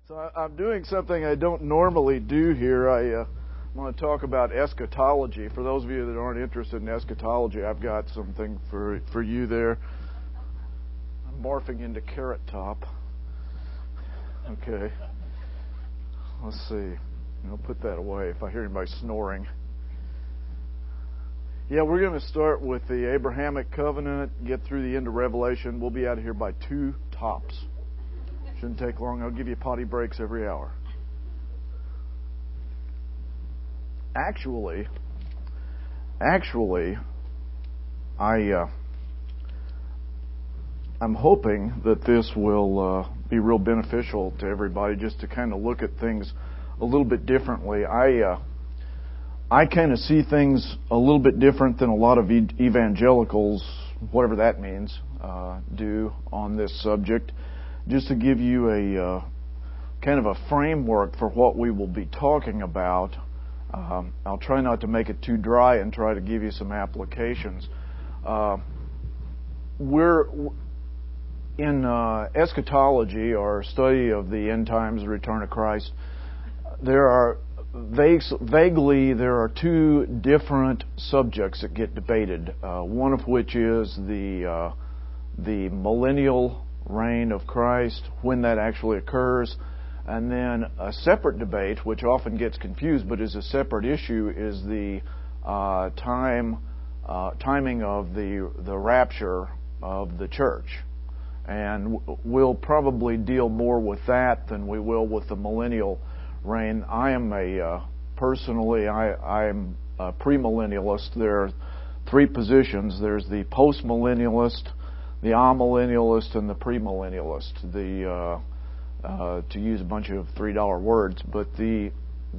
I'm doing something I don't normally do here. I want to talk about eschatology. For those of you that aren't interested in eschatology, I've got something for you there. I'm morphing into Carrot Top. Okay. Let's see. I'll put that away if I hear anybody snoring. Yeah, we're going to start with the Abrahamic covenant, get through the end of Revelation. We'll be out of here by 2 tops. Shouldn't take long. I'll give you potty breaks every hour. Actually, I'm hoping that this will be real beneficial to everybody, just to kind of look at things a little bit differently. I kind of see things a little bit different than a lot of evangelicals, whatever that means, do on this subject. Just to give you a kind of a framework for what we will be talking about. I'll try not to make it too dry and try to give you some applications. We're in eschatology, or study of the end times, the return of Christ. There are vaguely 2 different subjects that get debated. One of which is the millennial reign of Christ, when that actually occurs, and then a separate debate, which often gets confused, but is a separate issue, is the timing of the rapture of the church. And we'll probably deal more with that than we will with the millennial reign. I am personally I'm a premillennialist. There are 3 positions. There's the postmillennialist, the amillennialist, and the premillennialist. To use a bunch of $3 words, but the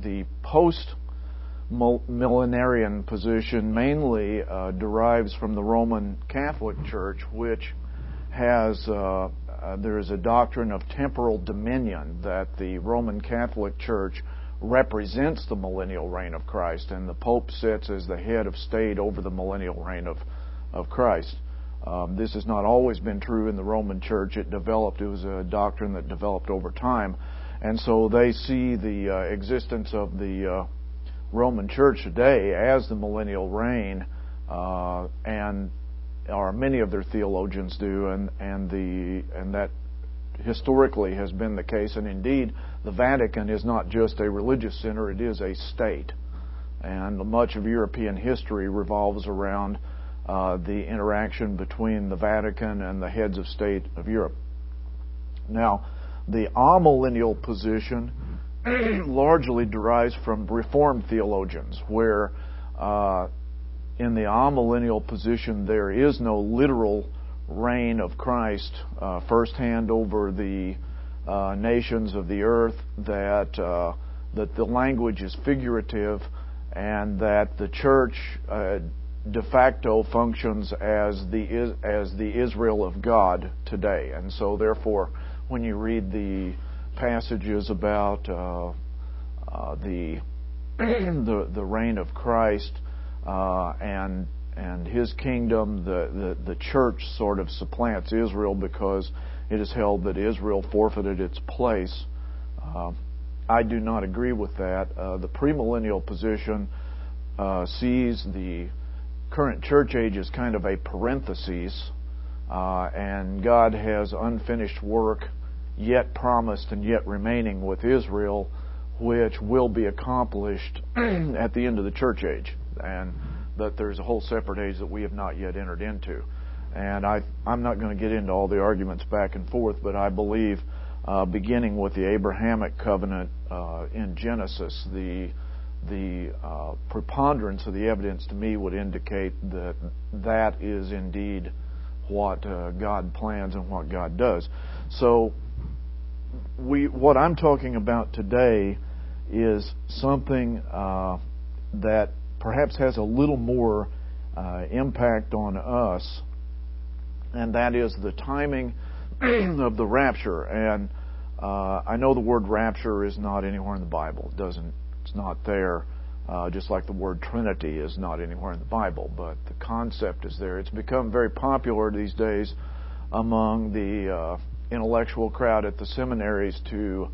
post-millenarian position mainly derives from the Roman Catholic Church, which has there is a doctrine of temporal dominion, that the Roman Catholic Church represents the millennial reign of Christ, and the Pope sits as the head of state over the millennial reign of Christ. This has not always been true in the Roman Church. It was a doctrine that developed over time. And so they see the existence of the Roman Church today as the millennial reign, and many of their theologians do, and that historically has been the case. And indeed, the Vatican is not just a religious center, it is a state. And much of European history revolves around the interaction between the Vatican and the heads of state of Europe. Now, the amillennial position largely derives from Reformed theologians, where in the amillennial position there is no literal reign of Christ firsthand over the nations of the earth, that the language is figurative, and that the church de facto functions as the Israel of God today. And so therefore, when you read the passages about the reign of Christ and His kingdom, the church sort of supplants Israel, because it is held that Israel forfeited its place. I do not agree with that. The premillennial position sees the current church age is kind of a parenthesis, and God has unfinished work yet promised and yet remaining with Israel, which will be accomplished at the end of the church age, and that there's a whole separate age that we have not yet entered into. And I'm not going to get into all the arguments back and forth, but I believe, beginning with the Abrahamic covenant in Genesis, the preponderance of the evidence to me would indicate that is indeed what God plans and what God does. So what I'm talking about today is something that perhaps has a little more impact on us, and that is the timing of the rapture. And I know the word rapture is not anywhere in the Bible. It's not there, just like the word Trinity is not anywhere in the Bible, but the concept is there. It's become very popular these days among the intellectual crowd at the seminaries to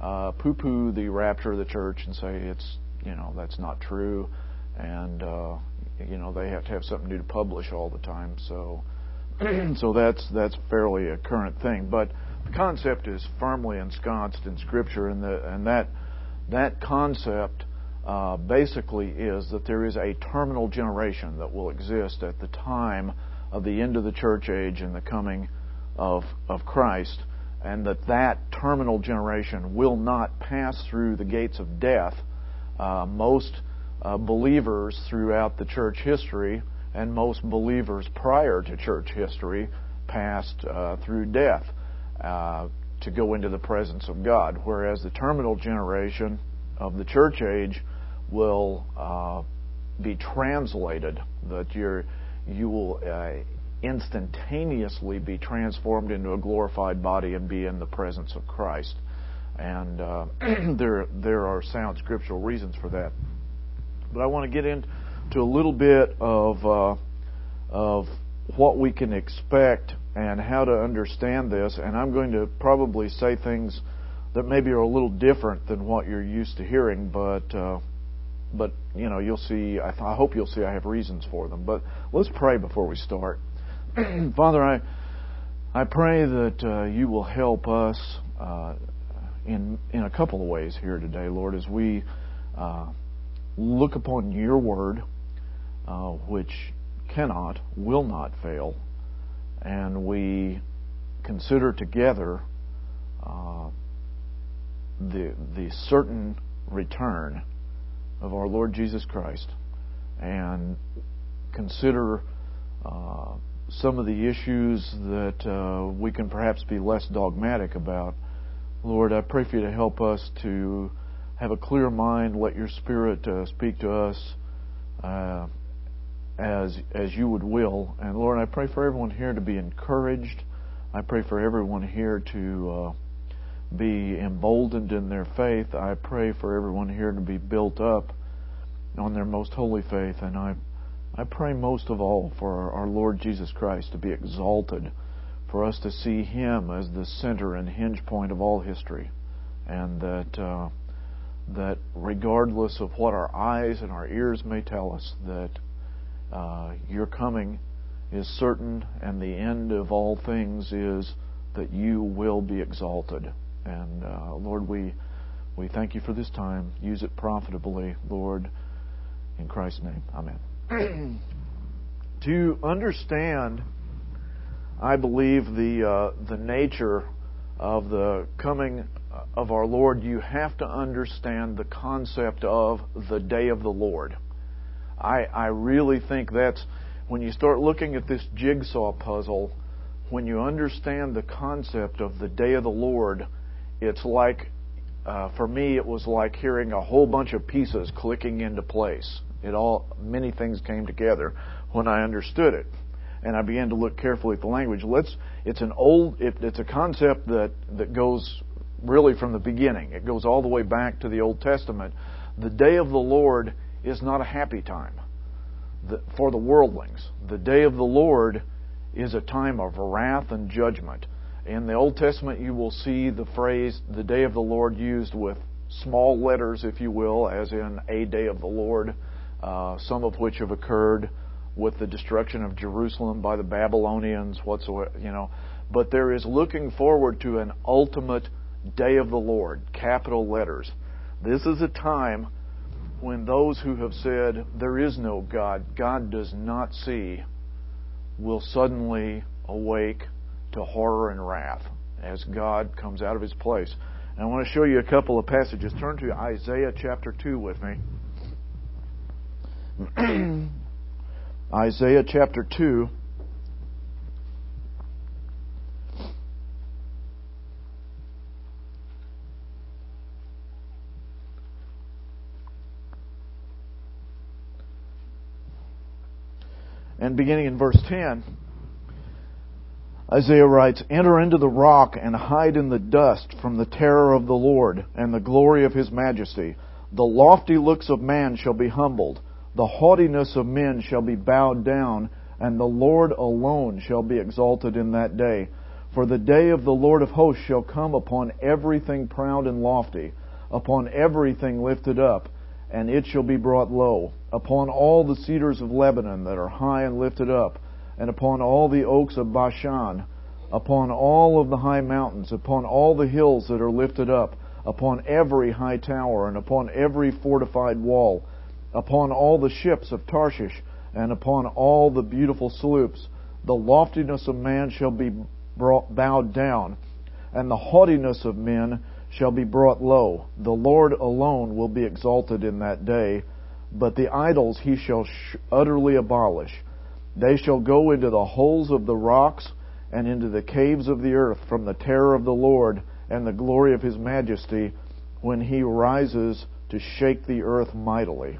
poo-poo the rapture of the church and say it's, that's not true, and they have to have something new to publish all the time. So that's fairly a current thing. But the concept is firmly ensconced in Scripture, and that concept basically is that there is a terminal generation that will exist at the time of the end of the church age and the coming of Christ, and that terminal generation will not pass through the gates of death. Most believers throughout the church history and most believers prior to church history passed through death to go into the presence of God, whereas the terminal generation of the church age will be translated, that you will instantaneously be transformed into a glorified body and be in the presence of Christ. And there are sound scriptural reasons for that. But I want to get into a little bit of what we can expect and how to understand this. And I'm going to probably say things that maybe are a little different than what you're used to hearing, but you'll see. I hope you'll see I have reasons for them. But let's pray before we start. Father, I pray that you will help us in a couple of ways here today, Lord, as we look upon your word, which will not fail, and we consider together the certain return of our Lord Jesus Christ, and consider some of the issues that we can perhaps be less dogmatic about. Lord, I pray for you to help us to have a clear mind. Let your Spirit speak to us as you would will. And Lord, I pray for everyone here to be encouraged. I pray for everyone here to be emboldened in their faith. I pray for everyone here to be built up on their most holy faith. And I pray most of all for our Lord Jesus Christ to be exalted, for us to see Him as the center and hinge point of all history, and that regardless of what our eyes and our ears may tell us, that your coming is certain, and the end of all things is that you will be exalted. And Lord, we thank you for this time. Use it profitably, Lord, in Christ's name. Amen. To understand, I believe, the nature of the coming of our Lord, you have to understand the concept of the day of the Lord. I really think that's, when you start looking at this jigsaw puzzle, when you understand the concept of the day of the Lord, it's like, for me, it was like hearing a whole bunch of pieces clicking into place. Many things came together when I understood it, and I began to look carefully at the language. It's a concept that goes really from the beginning. It goes all the way back to the Old Testament. The day of the Lord is not a happy time for the worldlings. The day of the Lord is a time of wrath and judgment. In the Old Testament, you will see the phrase, the day of the Lord, used with small letters, if you will, as in a day of the Lord, some of which have occurred with the destruction of Jerusalem by the Babylonians, whatsoever, But there is looking forward to an ultimate day of the Lord, capital letters. This is a time when those who have said there is no God, God does not see, will suddenly awake to horror and wrath as God comes out of His place. And I want to show you a couple of passages. Turn to Isaiah chapter 2 with me. Isaiah chapter 2. And beginning in verse 10, Isaiah writes, "Enter into the rock and hide in the dust from the terror of the Lord and the glory of His majesty. The lofty looks of man shall be humbled. The haughtiness of men shall be bowed down, and the Lord alone shall be exalted in that day. For the day of the Lord of hosts shall come upon everything proud and lofty, upon everything lifted up, and it shall be brought low, upon all the cedars of Lebanon that are high and lifted up, and upon all the oaks of Bashan, upon all of the high mountains, upon all the hills that are lifted up, upon every high tower, and upon every fortified wall, upon all the ships of Tarshish, and upon all the beautiful sloops. The loftiness of man shall be bowed down, and the haughtiness of men shall be brought low. The Lord alone will be exalted in that day, but the idols he shall utterly abolish. They shall go into the holes of the rocks and into the caves of the earth from the terror of the Lord and the glory of his majesty when he rises to shake the earth mightily.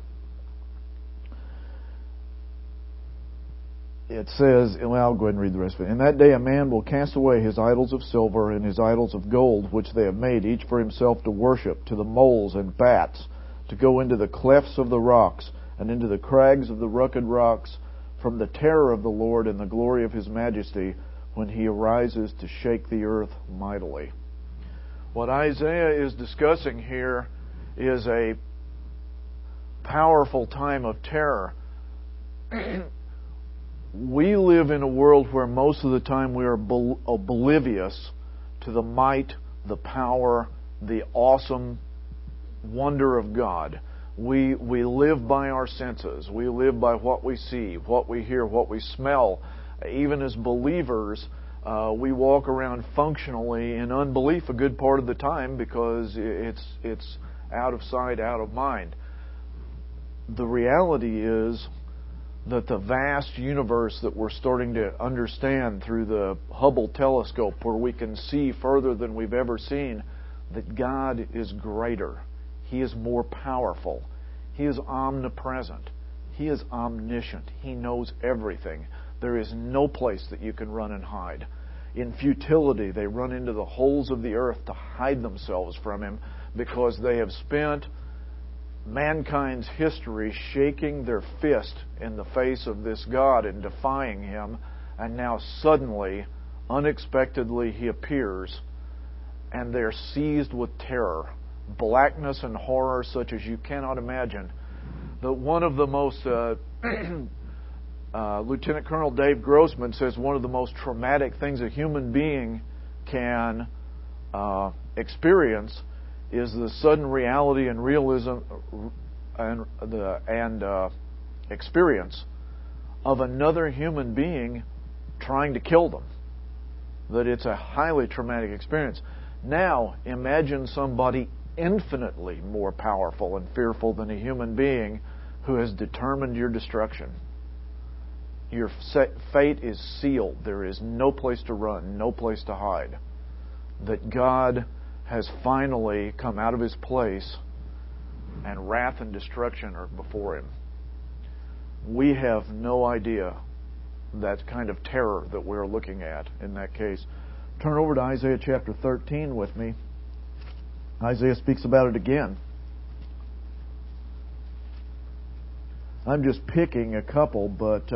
It says, well, I'll go ahead and read the rest of it. In that day a man will cast away his idols of silver and his idols of gold, which they have made, each for himself to worship, to the moles and bats, to go into the clefts of the rocks, and into the crags of the rugged rocks, from the terror of the Lord and the glory of his majesty, when he arises to shake the earth mightily. What Isaiah is discussing here is a powerful time of terror. We live in a world where most of the time we are oblivious to the might, the power, the awesome wonder of God. We live by our senses. We live by what we see, what we hear, what we smell. Even as believers, we walk around functionally in unbelief a good part of the time because it's out of sight, out of mind. The reality is that the vast universe that we're starting to understand through the Hubble telescope, where we can see further than we've ever seen, that God is greater. He is more powerful. He is omnipresent. He is omniscient. He knows everything. There is no place that you can run and hide. In futility, they run into the holes of the earth to hide themselves from Him because they have spent mankind's history shaking their fist in the face of this God and defying Him, and now suddenly, unexpectedly, He appears, and they're seized with terror, blackness and horror such as you cannot imagine. But one of the most, Lieutenant Colonel Dave Grossman says one of the most traumatic things a human being can experience is the sudden reality and realism and experience of another human being trying to kill them. That it's a highly traumatic experience. Now, imagine somebody infinitely more powerful and fearful than a human being who has determined your destruction. Your fate is sealed. There is no place to run, no place to hide. That God has finally come out of His place, and wrath and destruction are before Him. We have no idea that kind of terror that we're looking at in that case. Turn over to Isaiah chapter 13 with me. Isaiah speaks about it again. I'm just picking a couple, but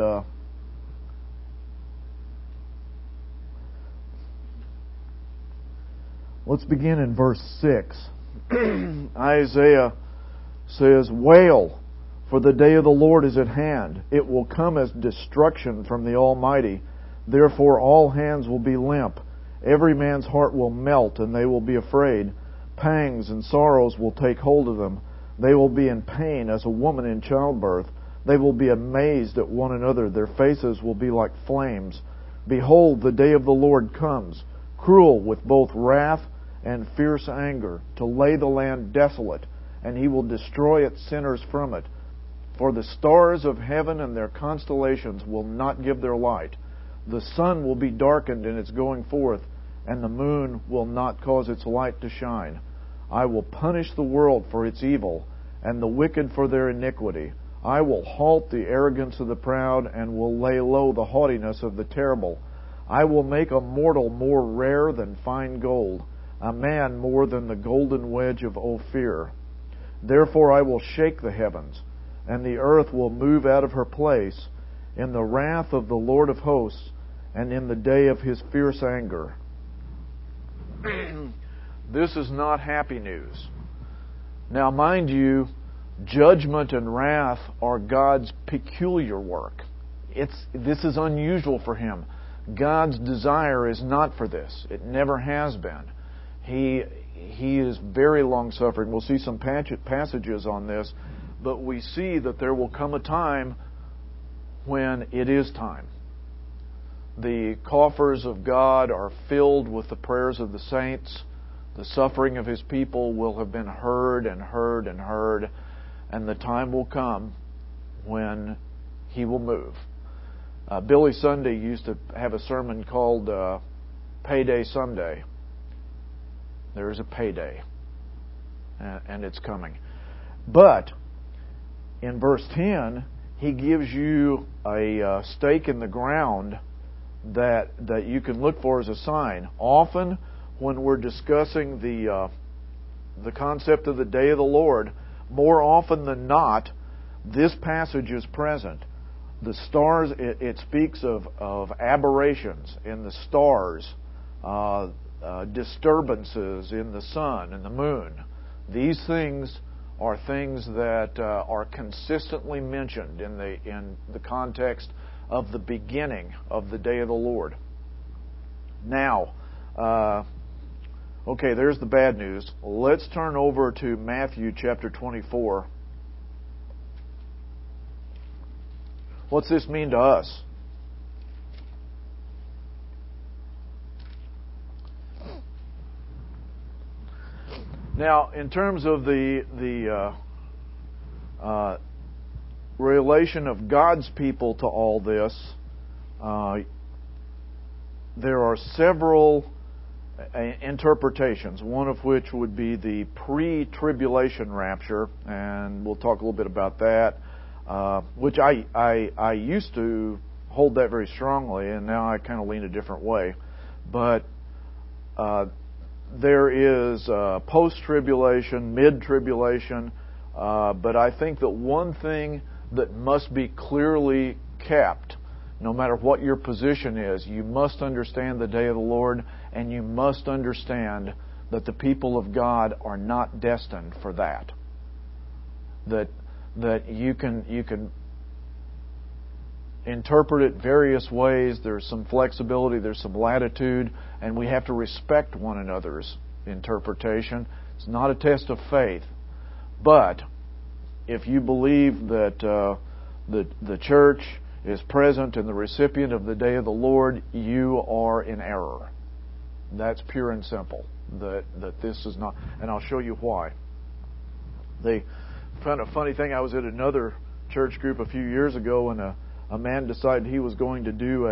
let's begin in verse 6. Isaiah says, "Wail, for the day of the Lord is at hand. It will come as destruction from the Almighty. Therefore all hands will be limp. Every man's heart will melt, and they will be afraid. Pangs and sorrows will take hold of them. They will be in pain as a woman in childbirth. They will be amazed at one another. Their faces will be like flames. Behold, the day of the Lord comes, cruel with both wrath and fierce anger, to lay the land desolate, and He will destroy its sinners from it. For the stars of heaven and their constellations will not give their light. The sun will be darkened in its going forth, and the moon will not cause its light to shine. I will punish the world for its evil, and the wicked for their iniquity. I will halt the arrogance of the proud, and will lay low the haughtiness of the terrible. I will make a mortal more rare than fine gold, a man more than the golden wedge of Ophir. Therefore I will shake the heavens, and the earth will move out of her place in the wrath of the Lord of hosts, and in the day of His fierce anger. This is not happy news. Now, mind you, judgment and wrath are God's peculiar work. This is unusual for Him. God's desire is not for this. It never has been. He is very long-suffering. We'll see some passages on this, but we see that there will come a time when it is time. The coffers of God are filled with the prayers of the saints. The suffering of His people will have been heard and heard and heard, and the time will come when He will move. Billy Sunday used to have a sermon called Payday Sunday. There is a payday, and it's coming. But in verse 10, he gives you a stake in the ground that you can look for as a sign. Often, when we're discussing the concept of the day of the Lord, more often than not, this passage is present. The stars, it speaks of aberrations in the stars, disturbances in the sun and the moon. These things are things that are consistently mentioned in the context of the beginning of the day of the Lord. Now, okay, there's the bad news. Let's turn over to Matthew chapter 24. What's this mean to us? Now, in terms of the relation of God's people to all this, there are several interpretations, one of which would be the pre-tribulation rapture, and we'll talk a little bit about that. Which I used to hold that very strongly, and now I kind of lean a different way. But there is post-tribulation, mid-tribulation, but I think that one thing that must be clearly kept, no matter what your position is, you must understand the day of the Lord, and you must understand that the people of God are not destined for that. That you can interpret it various ways. There's some flexibility, there's some latitude, and we have to respect one another's interpretation. It's not a test of faith. But if you believe that the church is present and the recipient of the day of the Lord, you are in error. That's pure and simple. That this is not, and I'll show you why. Kind of funny thing, I was at another church group a few years ago, and a man decided he was going to do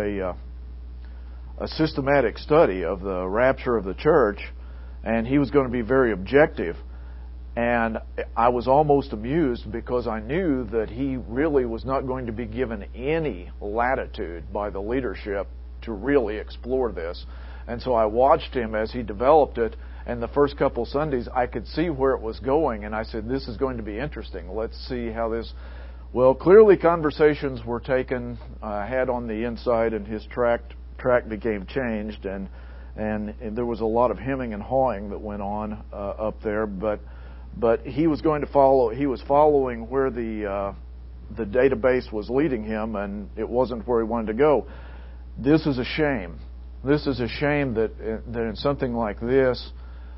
a systematic study of the rapture of the church, and he was going to be very objective. And I was almost amused because I knew that he really was not going to be given any latitude by the leadership to really explore this. And so I watched him as he developed it. And the first couple Sundays, I could see where it was going, and I said, this is going to be interesting. Let's see how this... Well, clearly conversations were taken, had on the inside, and his track became changed, and there was a lot of hemming and hawing that went on up there, but he was going to follow... He was following where the database was leading him, and it wasn't where he wanted to go. This is a shame. This is a shame that in something like this,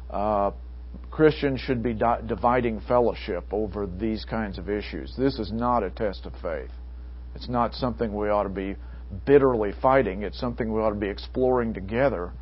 Christians should be dividing fellowship over these kinds of issues. This is not a test of faith. It's not something we ought to be bitterly fighting. It's something we ought to be exploring together.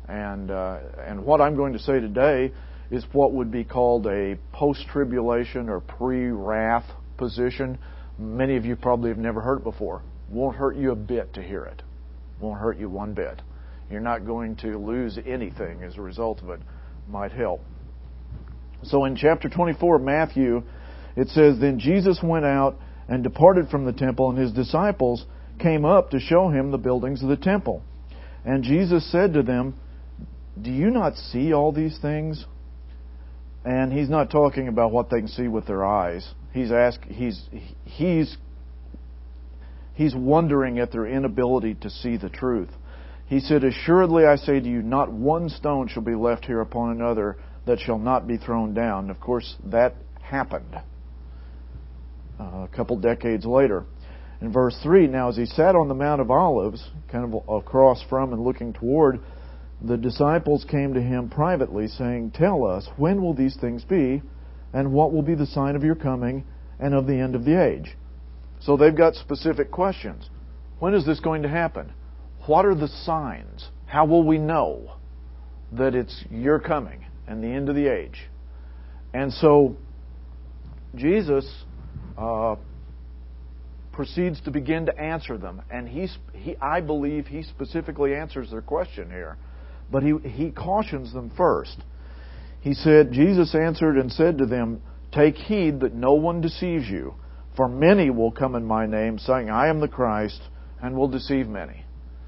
And what I'm going to say today is what would be called a post-tribulation or pre-wrath position. Many of you probably have never heard it before. Won't hurt you a bit to hear it. Won't hurt you one bit. You're not going to lose anything as a result of it. Might help. So in chapter 24 of Matthew, it says, Then Jesus went out and departed from the temple, and His disciples came up to show Him the buildings of the temple. And Jesus said to them, Do you not see all these things? And He's not talking about what they can see with their eyes. He's wondering at their inability to see the truth. He said, "Assuredly I say to you, not one stone shall be left here upon another that shall not be thrown down." And of course, that happened a couple decades later. In verse 3, now as he sat on the Mount of Olives, kind of across from and looking toward, the disciples came to him privately, saying, "Tell us, when will these things be, and what will be the sign of your coming and of the end of the age?" So they've got specific questions. When is this going to happen? What are the signs? How will we know that it's your coming and the end of the age? And so Jesus proceeds to begin to answer them. And I believe he specifically answers their question here. But he cautions them first. He said, Jesus answered and said to them, "Take heed that no one deceives you. For many will come in my name, saying, 'I am the Christ,' and will deceive many."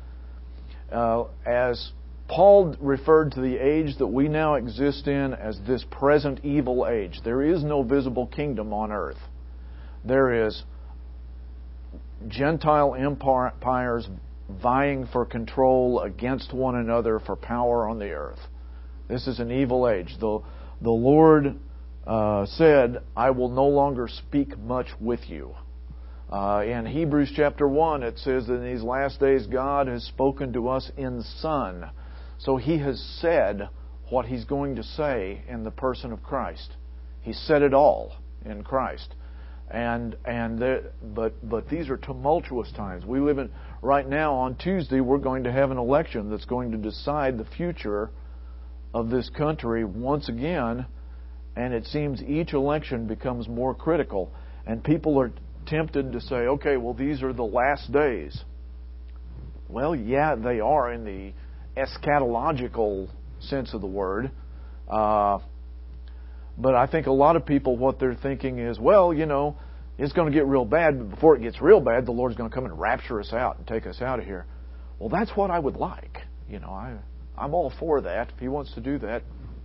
As Paul referred to the age that we now exist in as this present evil age, there is no visible kingdom on earth. There is Gentile empires vying for control against one another for power on the earth. This is an evil age. The Lord said, "I will no longer speak much with you." In Hebrews chapter 1, it says that in these last days God has spoken to us in the Son. So He has said what He's going to say in the person of Christ. He said it all in Christ. But these are tumultuous times. We live in right now. On Tuesday, we're going to have an election that's going to decide the future of this country once again. And it seems each election becomes more critical, and people are tempted to say, "Okay, well, these are the last days." Well, yeah, they are in the eschatological sense of the word. But I think a lot of people, what they're thinking is, well, it's going to get real bad, but before it gets real bad, the Lord's going to come and rapture us out and take us out of here. Well, that's what I would like. I'm all for that. If He wants to do that,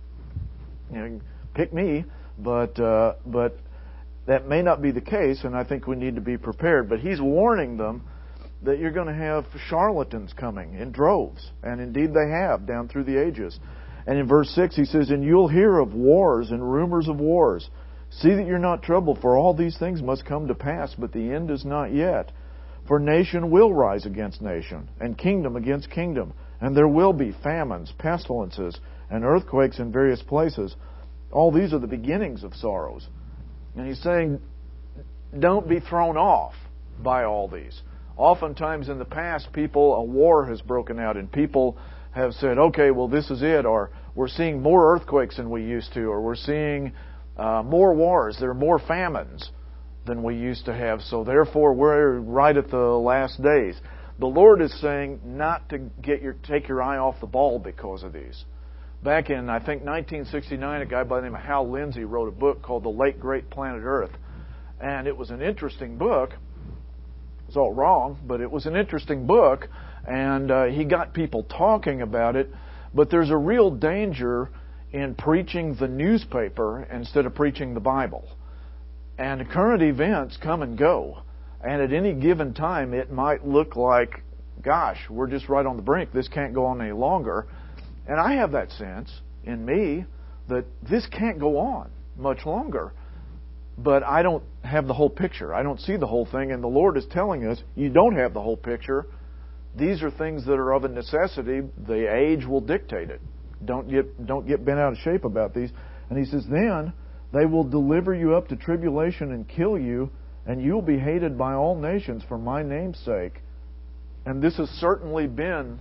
pick me. But that may not be the case, and I think we need to be prepared. But He's warning them that you're going to have charlatans coming in droves, and indeed they have down through the ages. And in verse 6 he says, "And you'll hear of wars and rumors of wars. See that you're not troubled, for all these things must come to pass, but the end is not yet. For nation will rise against nation, and kingdom against kingdom, and there will be famines, pestilences, and earthquakes in various places. All these are the beginnings of sorrows." And He's saying, don't be thrown off by all these. Oftentimes in the past, a war has broken out, and people have said, "Okay, well, this is it," or "We're seeing more earthquakes than we used to," or "We're seeing more wars. There are more famines than we used to have, so therefore we're right at the last days." The Lord is saying not to take your eye off the ball because of these. Back in, I think, 1969, a guy by the name of Hal Lindsey wrote a book called The Late Great Planet Earth. And it was an interesting book. It's all wrong, but it was an interesting book. And he got people talking about it. But there's a real danger in preaching the newspaper instead of preaching the Bible. And current events come and go. And at any given time, it might look like, gosh, we're just right on the brink. This can't go on any longer. And I have that sense in me that this can't go on much longer. But I don't have the whole picture. I don't see the whole thing. And the Lord is telling us, you don't have the whole picture. These are things that are of a necessity. The age will dictate it. Don't get bent out of shape about these. And He says, "Then they will deliver you up to tribulation and kill you, and you'll be hated by all nations for my name's sake." And this has certainly been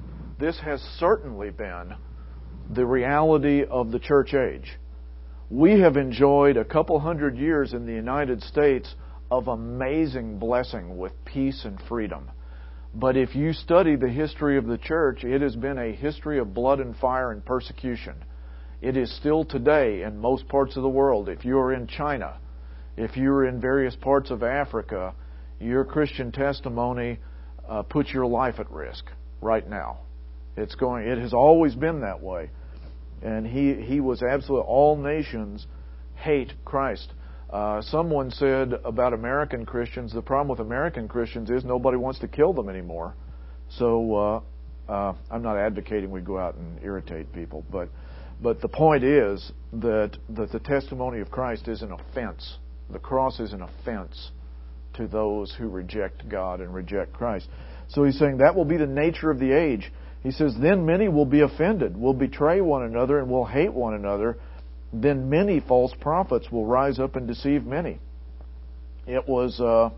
the reality of the church age. We have enjoyed a couple hundred years in the United States of amazing blessing with peace and freedom. But if you study the history of the church, it has been a history of blood and fire and persecution. It is still today in most parts of the world. If you are in China, if you are in various parts of Africa, your Christian testimony puts your life at risk right now. It has always been that way. And he was absolutely, all nations hate Christ. Someone said about American Christians, the problem with American Christians is nobody wants to kill them anymore. So I'm not advocating we go out and irritate people, but the point is that the testimony of Christ is an offense. The cross is an offense to those who reject God and reject Christ. So he's saying that will be the nature of the age. He says, then many will be offended, will betray one another, and will hate one another. Then many false prophets will rise up and deceive many. It was,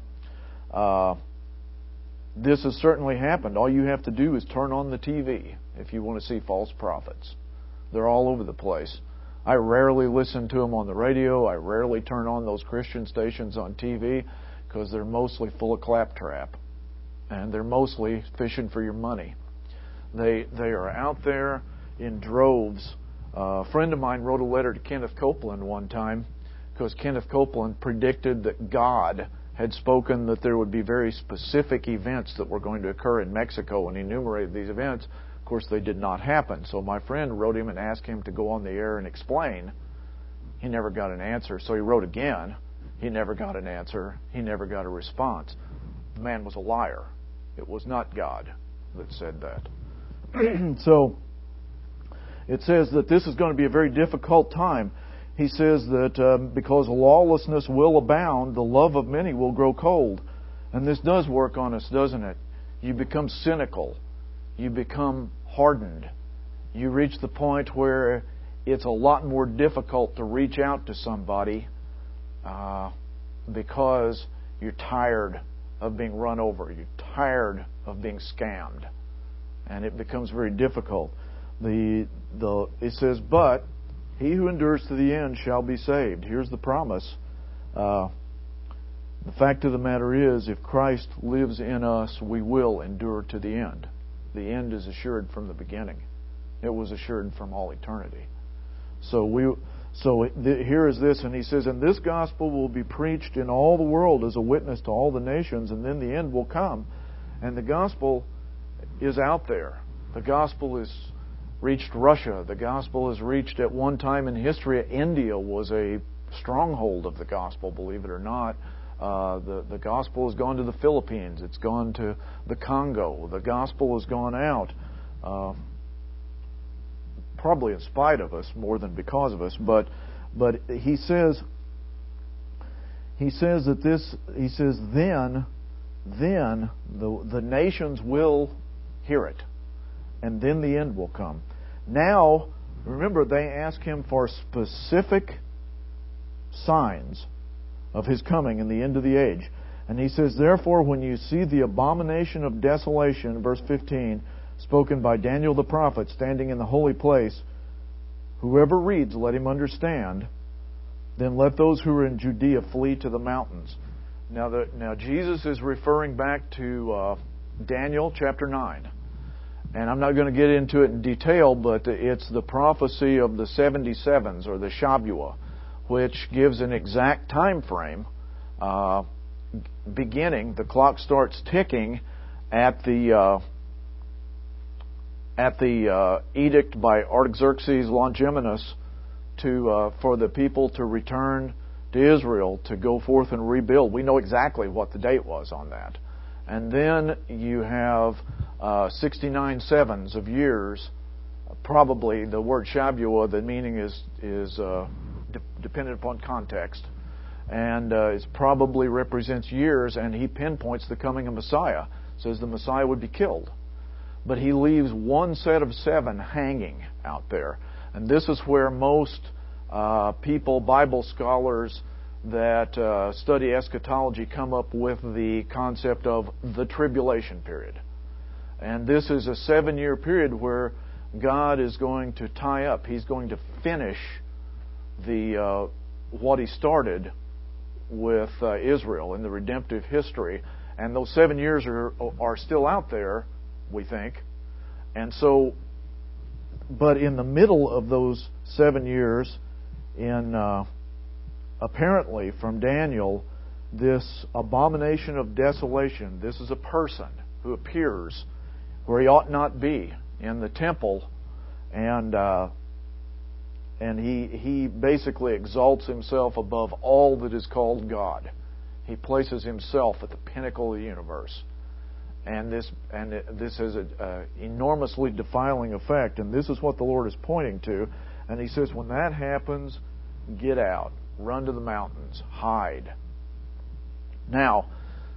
this has certainly happened. All you have to do is turn on the TV if you want to see false prophets. They're all over the place. I rarely listen to them on the radio. I rarely turn on those Christian stations on TV because they're mostly full of claptrap. And they're mostly fishing for your money. They are out there in droves. A friend of mine wrote a letter to Kenneth Copeland one time because Kenneth Copeland predicted that God had spoken that there would be very specific events that were going to occur in Mexico, and he enumerated these events. Of course, they did not happen. So my friend wrote him and asked him to go on the air and explain. He never got an answer, so he wrote again. He never got an answer. He never got a response. The man was a liar. It was not God that said that. So it says that this is going to be a very difficult time. He says that because lawlessness will abound, the love of many will grow cold. And this does work on us, doesn't it? You become cynical. You become hardened. You reach the point where it's a lot more difficult to reach out to somebody because you're tired of being run over. You're tired of being scammed. And it becomes very difficult. It says, but he who endures to the end shall be saved. Here's the promise. The fact of the matter is, if Christ lives in us, we will endure to the end. The end is assured from the beginning. It was assured from all eternity. Here is this, and he says, and this gospel will be preached in all the world as a witness to all the nations, and then the end will come. And the gospel is out there. The gospel has reached Russia. The gospel has reached, at one time in history, India was a stronghold of the gospel, believe it or not. The gospel has gone to the Philippines. It's gone to the Congo. The gospel has gone out, probably in spite of us more than because of us. But he says that this. He says then the nations will hear it, and then the end will come. Now, remember, they ask him for specific signs of his coming in the end of the age. And he says, therefore, when you see the abomination of desolation, verse 15, spoken by Daniel the prophet, standing in the holy place, whoever reads, let him understand. Then let those who are in Judea flee to the mountains. Now Jesus is referring back to Daniel chapter 9. And I'm not going to get into it in detail, but it's the prophecy of the 77s, or the Shabua, which gives an exact time frame beginning. The clock starts ticking at the edict by Artaxerxes Longimanus for the people to return to Israel, to go forth and rebuild. We know exactly what the date was on that. And then you have 69 sevens of years. Probably the word Shabua, the meaning is dependent upon context, and it probably represents years. And he pinpoints the coming of Messiah. Says the Messiah would be killed, but he leaves one set of 7 hanging out there. And this is where most people, Bible scholars that study eschatology, come up with the concept of the tribulation period. And this is a 7-year period where God is going to tie up. He's going to finish what He started with Israel in the redemptive history. And those 7 years are still out there, we think. And so, but in the middle of those 7 years, apparently from Daniel, this abomination of desolation, this is a person who appears where he ought not be, in the temple, and he basically exalts himself above all that is called God. He places himself at the pinnacle of the universe. And this has an enormously defiling effect. And this is what the Lord is pointing to. And He says, when that happens, get out, run to the mountains, hide. Now,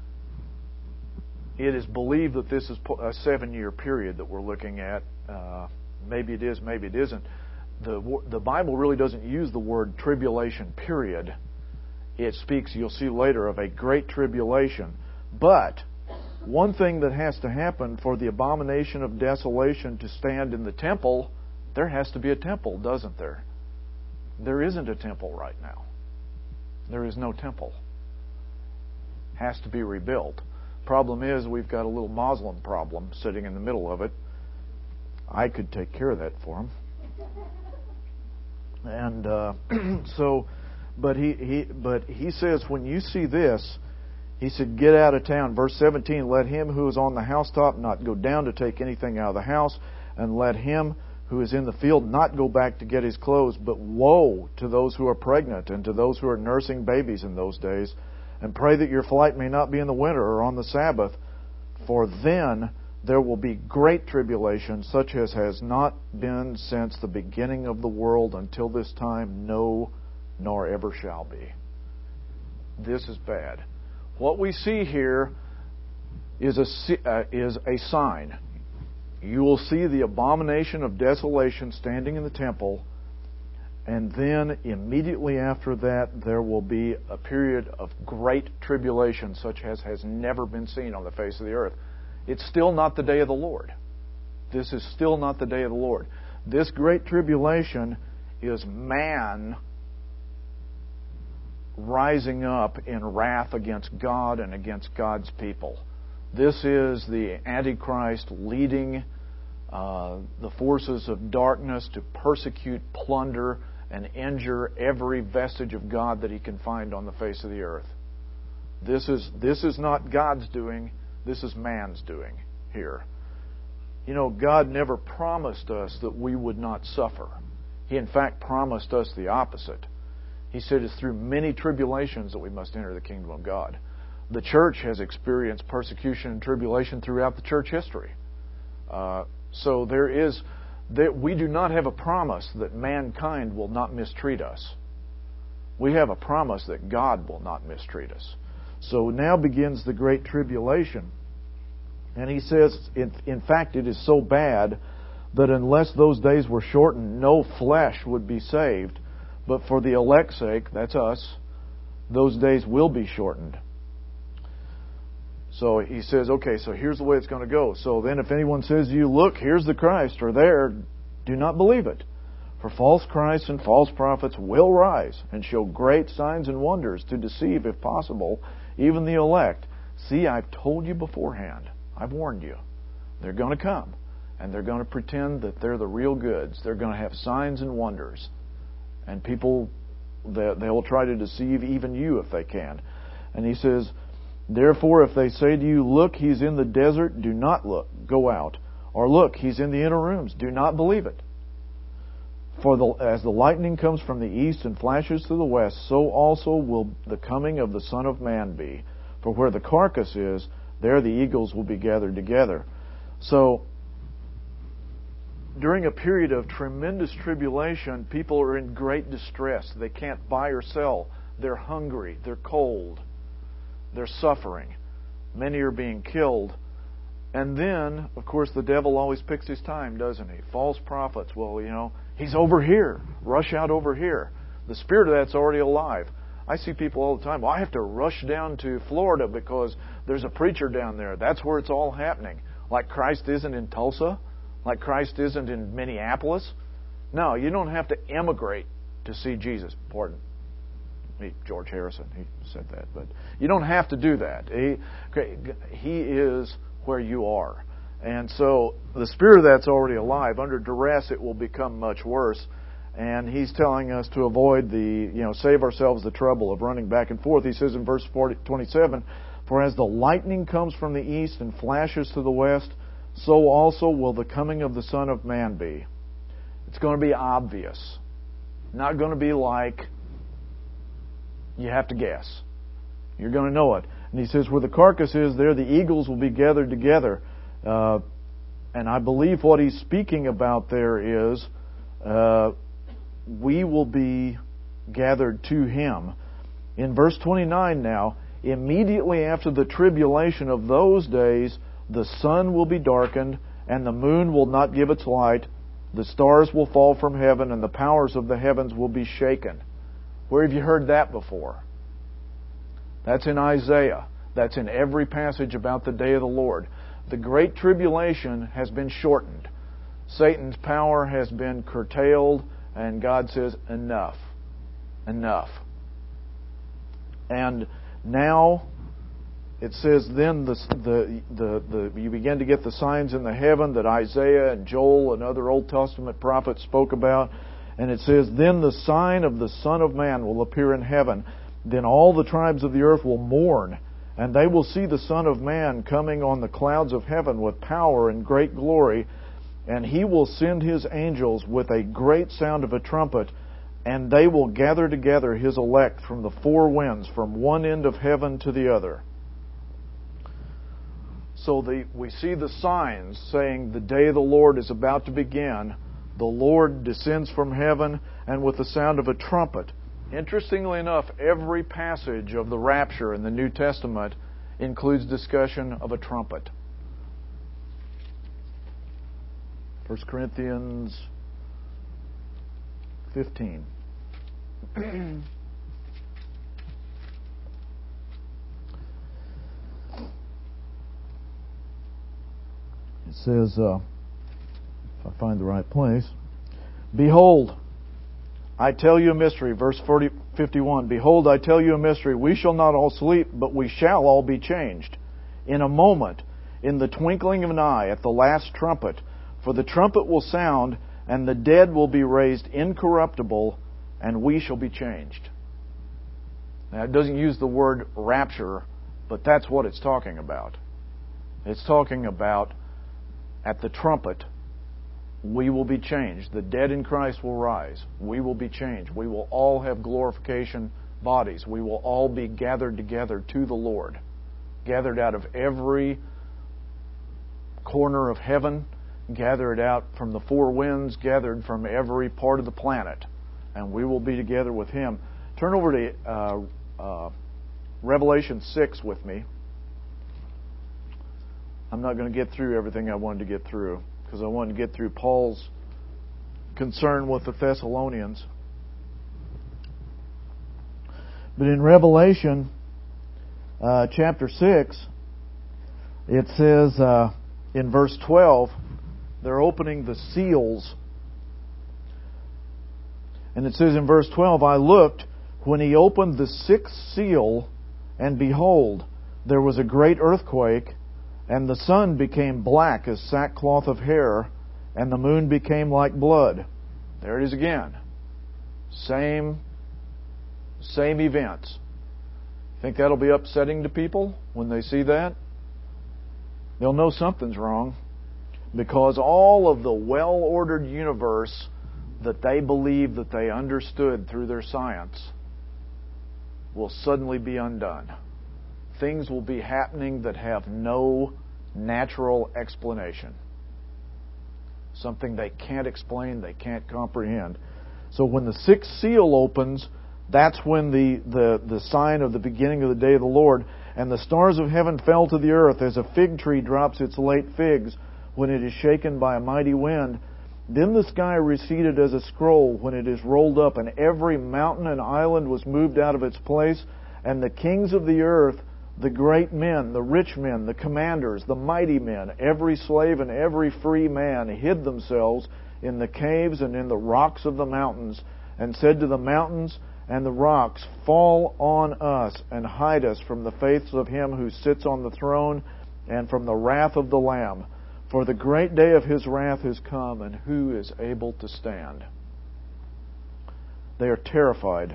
it is believed that this is a 7-year period that we're looking at. Maybe it is, maybe it isn't. The Bible really doesn't use the word tribulation period. It speaks, you'll see later, of a great tribulation. But one thing that has to happen for the abomination of desolation to stand in the temple, there has to be a temple, doesn't there? There isn't a temple right now. There is no temple. Has to be rebuilt. Problem is, we've got a little Muslim problem sitting in the middle of it. I could take care of that for him. And but he says, when you see this, he said, get out of town. Verse 17, let him who is on the housetop not go down to take anything out of the house, and let him who is in the field not go back to get his clothes. But woe to those who are pregnant and to those who are nursing babies in those days. And pray that your flight may not be in the winter or on the Sabbath, for then there will be great tribulation, such as has not been since the beginning of the world until this time, no, nor ever shall be. This is bad. What we see here is a sign. You will see the abomination of desolation standing in the temple, and then immediately after that there will be a period of great tribulation such as has never been seen on the face of the earth. It's still not the day of the Lord. This is still not the day of the Lord. This great tribulation is man rising up in wrath against God and against God's people. This is the Antichrist leading the forces of darkness to persecute, plunder, and injure every vestige of God that he can find on the face of the earth. This is not God's doing. This is man's doing here. You know, God never promised us that we would not suffer. He, in fact, promised us the opposite. He said it's through many tribulations that we must enter the kingdom of God. The church has experienced persecution and tribulation throughout the church history. So we do not have a promise that mankind will not mistreat us. We have a promise that God will not mistreat us. So now begins the great tribulation. And he says, in fact, it is so bad that unless those days were shortened, no flesh would be saved. But for the elect's sake, that's us, those days will be shortened. So he says, okay, so here's the way it's going to go. So then if anyone says to you, look, here's the Christ, or there, do not believe it. For false Christs and false prophets will rise and show great signs and wonders to deceive, if possible, even the elect. See, I've told you beforehand. I've warned you. They're going to come, and they're going to pretend that they're the real goods. They're going to have signs and wonders. And people, they will try to deceive even you if they can. And he says, therefore, if they say to you, look, he's in the desert, do not look, go out. Or look, he's in the inner rooms, do not believe it. For as the lightning comes from the east and flashes to the west, so also will the coming of the Son of Man be. For where the carcass is, there the eagles will be gathered together. So, during a period of tremendous tribulation, people are in great distress. They can't buy or sell. They're hungry. They're cold. They're suffering. Many are being killed. And then, of course, the devil always picks his time, doesn't he? False prophets. Well, you know, he's over here. Rush out over here. The spirit of that's already alive. I see people all the time. Well, I have to rush down to Florida because there's a preacher down there. That's where it's all happening. Like Christ isn't in Tulsa. Like Christ isn't in Minneapolis. No, you don't have to emigrate to see Jesus. Pardon me, George Harrison, he said that. But you don't have to do that. He is where you are. And so the spirit of that's already alive. Under duress, it will become much worse. And he's telling us to avoid save ourselves the trouble of running back and forth. He says in verse 27, for as the lightning comes from the east and flashes to the west, so also will the coming of the Son of Man be. It's going to be obvious. Not going to be like you have to guess. You're going to know it. And he says, where the carcass is, there the eagles will be gathered together. And I believe what he's speaking about there is we will be gathered to him. In verse 29 now, immediately after the tribulation of those days, the sun will be darkened, and the moon will not give its light. The stars will fall from heaven, and the powers of the heavens will be shaken. Where have you heard that before? That's in Isaiah. That's in every passage about the day of the Lord. The great tribulation has been shortened. Satan's power has been curtailed, and God says, enough. Enough. And now it says, then you begin to get the signs in the heaven that Isaiah and Joel and other Old Testament prophets spoke about. And it says, then the sign of the Son of Man will appear in heaven. Then all the tribes of the earth will mourn, and they will see the Son of Man coming on the clouds of heaven with power and great glory. And He will send His angels with a great sound of a trumpet, and they will gather together His elect from the four winds, from one end of heaven to the other. So we see the signs saying the day of the Lord is about to begin. The Lord descends from heaven, and with the sound of a trumpet. Interestingly enough, every passage of the rapture in the New Testament includes discussion of a trumpet. 1 Corinthians 15. It says, if I find the right place, behold, I tell you a mystery. Verse 51. Behold, I tell you a mystery. We shall not all sleep, but we shall all be changed. In a moment, in the twinkling of an eye, at the last trumpet. For the trumpet will sound, and the dead will be raised incorruptible, and we shall be changed. Now, it doesn't use the word rapture, but that's what it's talking about. It's talking about at the trumpet, we will be changed. The dead in Christ will rise. We will be changed. We will all have glorification bodies. We will all be gathered together to the Lord. Gathered out of every corner of heaven, gathered out from the four winds, gathered from every part of the planet. And we will be together with Him. Turn over to Revelation 6 with me. I'm not going to get through everything I wanted to get through, because I wanted to get through Paul's concern with the Thessalonians. But in Revelation chapter 6, it says in verse 12, they're opening the seals. And it says in verse 12, I looked when He opened the sixth seal, and behold, there was a great earthquake, and the sun became black as sackcloth of hair, and the moon became like blood. There it is again. Same events. Think that'll be upsetting to people when they see that? They'll know something's wrong, because all of the well-ordered universe that they believed that they understood through their science will suddenly be undone. Things will be happening that have no natural explanation. Something they can't explain, they can't comprehend. So when the sixth seal opens, that's when the sign of the beginning of the day of the Lord. And the stars of heaven fell to the earth as a fig tree drops its late figs when it is shaken by a mighty wind. Then the sky receded as a scroll when it is rolled up, and every mountain and island was moved out of its place, and the kings of the earth, the great men, the rich men, the commanders, the mighty men, every slave and every free man hid themselves in the caves and in the rocks of the mountains, and said to the mountains and the rocks, fall on us and hide us from the face of Him who sits on the throne and from the wrath of the Lamb. For the great day of His wrath has come, and who is able to stand? They are terrified.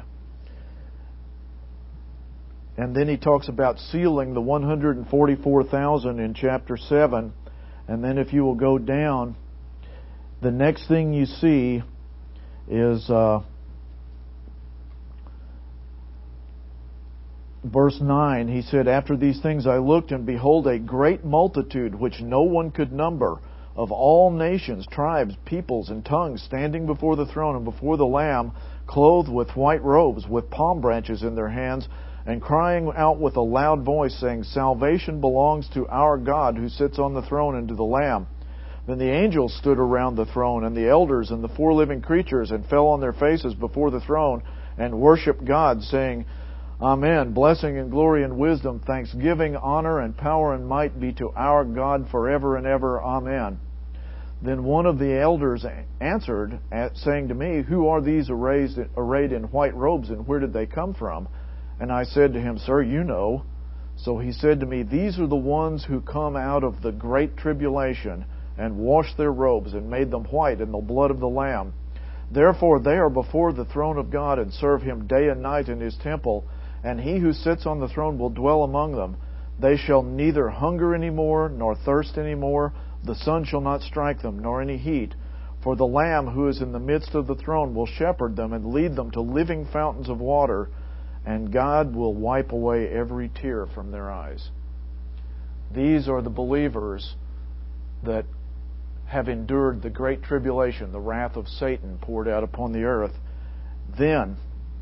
And then he talks about sealing the 144,000 in chapter 7. And then if you will go down, the next thing you see is verse 9, he said, "After these things I looked, and behold, a great multitude, which no one could number, of all nations, tribes, peoples, and tongues, standing before the throne and before the Lamb, clothed with white robes, with palm branches in their hands, and crying out with a loud voice, saying, Salvation belongs to our God, who sits on the throne, and to the Lamb. Then the angels stood around the throne, and the elders and the four living creatures, and fell on their faces before the throne, and worshipped God, saying, Amen. Blessing and glory and wisdom, thanksgiving, honor, and power and might be to our God forever and ever. Amen. Then one of the elders answered, saying to me, Who are these arrayed in white robes, and where did they come from? And I said to him, Sir, you know. So he said to me, These are the ones who come out of the great tribulation, and washed their robes, and made them white in the blood of the Lamb. Therefore they are before the throne of God, and serve Him day and night in His temple, and He who sits on the throne will dwell among them. They shall neither hunger any more, nor thirst any more. The sun shall not strike them, nor any heat. For the Lamb who is in the midst of the throne will shepherd them, and lead them to living fountains of water, and God will wipe away every tear from their eyes." These are the believers that have endured the great tribulation, the wrath of Satan poured out upon the earth. Then,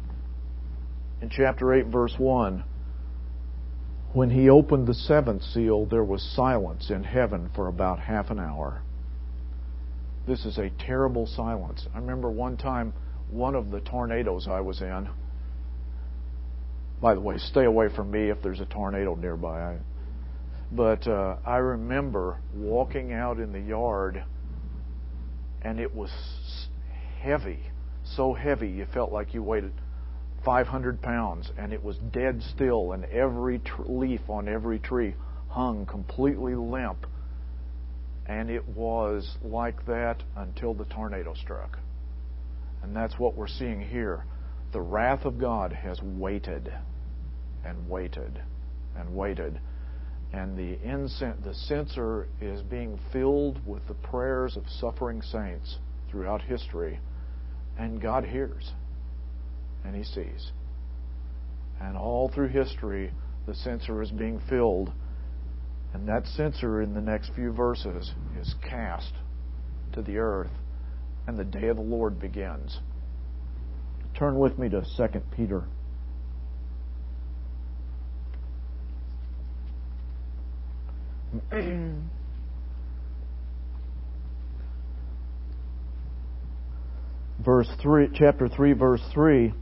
in chapter 8, verse 1, when He opened the seventh seal, there was silence in heaven for about half an hour. This is a terrible silence. I remember one time, one of the tornadoes I was in, by the way, stay away from me if there's a tornado nearby. But I remember walking out in the yard, and it was heavy, so heavy you felt like you weighed 500 pounds, and it was dead still, and every leaf on every tree hung completely limp. And it was like that until the tornado struck. And that's what we're seeing here. The wrath of God has waited and waited and waited. And the censer is being filled with the prayers of suffering saints throughout history. And God hears. And He sees. And all through history, the censer is being filled. And that censer in the next few verses is cast to the earth. And the day of the Lord begins. Turn with me to 2 Peter. Chapter 3, verse 3.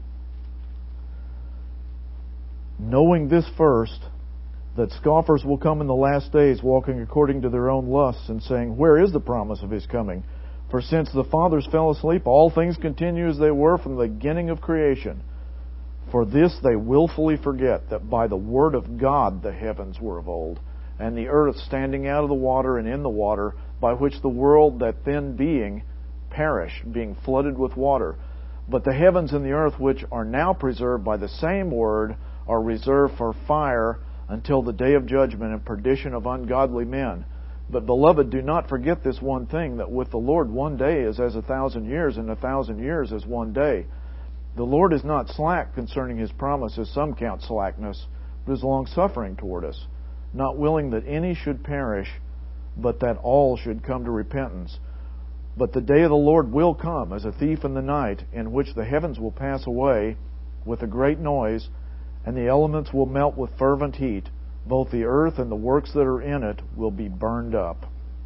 Knowing this first, that scoffers will come in the last days, walking according to their own lusts, and saying, Where is the promise of His coming? For since the fathers fell asleep, all things continue as they were from the beginning of creation. For this they willfully forget, that by the word of God the heavens were of old, and the earth standing out of the water and in the water, by which the world that then being perished, being flooded with water. But the heavens and the earth, which are now preserved by the same word, are reserved for fire until the day of judgment and perdition of ungodly men. But, beloved, do not forget this one thing, that with the Lord 1 day is as 1,000 years, and 1,000 years as 1 day. The Lord is not slack concerning His promise, as some count slackness, but is long-suffering toward us, not willing that any should perish, but that all should come to repentance. But the day of the Lord will come as a thief in the night, in which the heavens will pass away with a great noise, and the elements will melt with fervent heat. Both the earth and the works that are in it will be burned up.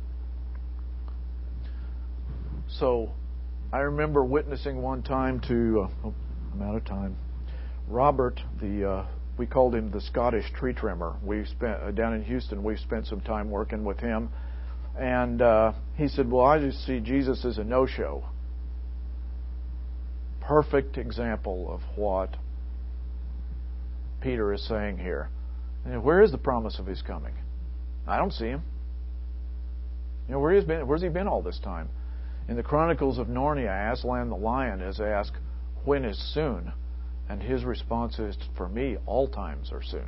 So, I remember witnessing one time to, I'm out of time, Robert, we called him the Scottish tree trimmer. We spent, down in Houston, we spent some time working with him. And he said, well, I just see Jesus as a no-show. Perfect example of what Peter is saying here. And where is the promise of His coming? I don't see Him. Where's He been all this time? In the Chronicles of Narnia, Aslan the lion is asked, when is soon? And his response is, for me, all times are soon.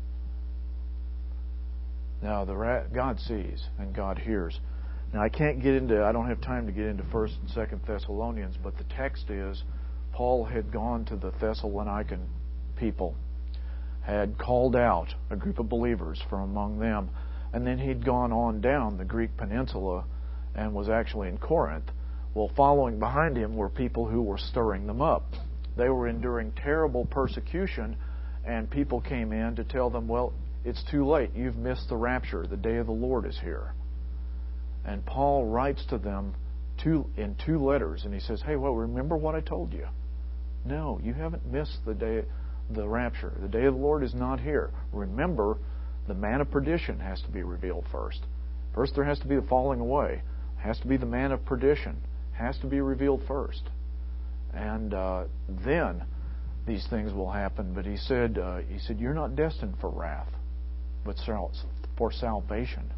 Now, God sees and God hears. Now, I don't have time to get into 1st and 2nd Thessalonians, but the text is, Paul had gone to the Thessalonican people, had called out a group of believers from among them, and then he'd gone on down the Greek peninsula and was actually in Corinth. Well, following behind him were people who were stirring them up. They were enduring terrible persecution, and people came in to tell them, well, it's too late. You've missed the rapture. The day of the Lord is here. And Paul writes to them in 2 letters, and he says, hey, well, remember what I told you? No, you haven't missed the rapture. The day of the Lord is not here. Remember, the man of perdition has to be revealed first. First there has to be the falling away. Has to be the man of perdition. Has to be revealed first. And then these things will happen. But he said, you're not destined for wrath, but for salvation.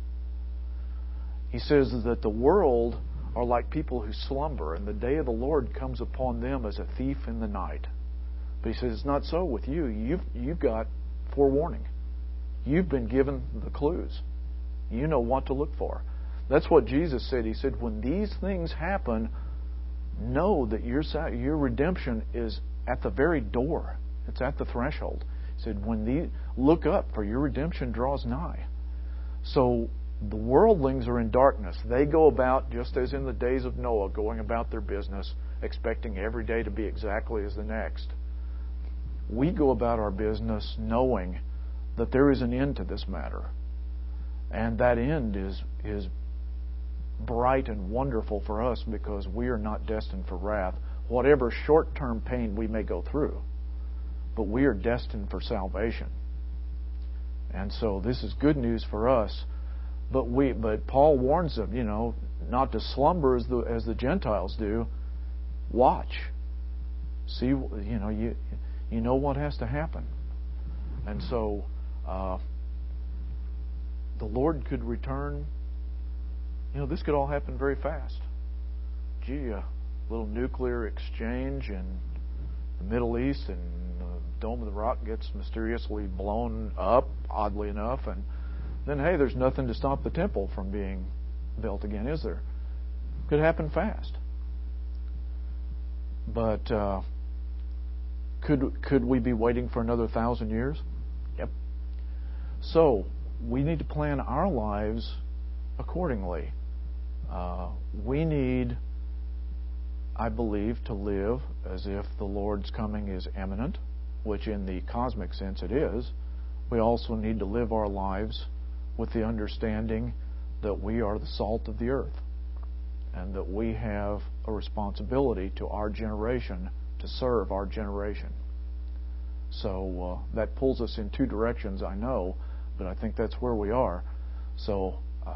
He says that the world are like people who slumber, and the day of the Lord comes upon them as a thief in the night. But he says it's not so with you. You've got forewarning. You've been given the clues. You know what to look for. That's what Jesus said. He said, when these things happen, know that your redemption is at the very door. It's at the threshold. He said, look up, for your redemption draws nigh. So the worldlings are in darkness. They go about, just as in the days of Noah, going about their business, expecting every day to be exactly as the next. We go about our business knowing that there is an end to this matter. And that end is bright and wonderful for us because we are not destined for wrath, whatever short-term pain we may go through. But we are destined for salvation. And so this is good news for us. But Paul warns them, not to slumber as the Gentiles do. Watch. See, you know what has to happen. And so the Lord could return. This could all happen very fast. Gee, a little nuclear exchange in the Middle East, and the Dome of the Rock gets mysteriously blown up, oddly enough, and then, hey, there's nothing to stop the temple from being built again, is there? Could happen fast. But could we be waiting for another 1,000 years? Yep. So we need to plan our lives accordingly. We need, I believe, to live as if the Lord's coming is imminent, which in the cosmic sense it is. We also need to live our lives with the understanding that we are the salt of the earth and that we have a responsibility to our generation to serve our generation. So that pulls us in 2 directions, I know, but I think that's where we are. So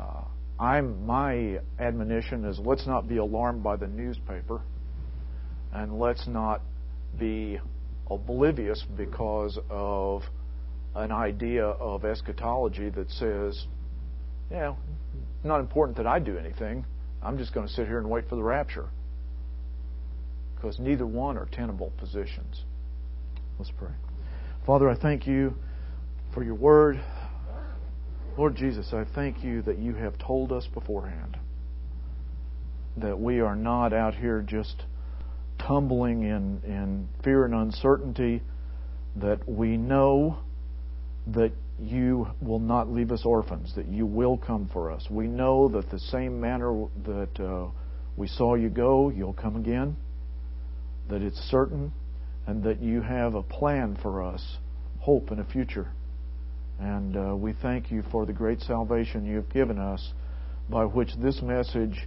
my admonition is, let's not be alarmed by the newspaper, and let's not be oblivious because of an idea of eschatology that says, not important that I do anything. I'm just going to sit here and wait for the rapture. Because neither one are tenable positions. Let's pray. Father, I thank you for your word. Lord Jesus, I thank you that you have told us beforehand that we are not out here just tumbling in fear and uncertainty, that we know that you will not leave us orphans, that you will come for us. We know that the same manner that we saw you go, you'll come again, that it's certain, and that you have a plan for us, hope and a future. And we thank you for the great salvation you have given us, by which this message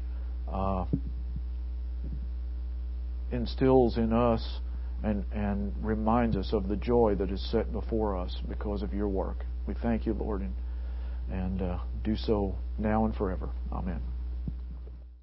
instills in us and reminds us of the joy that is set before us because of your work. We thank you, Lord, and do so now and forever. Amen.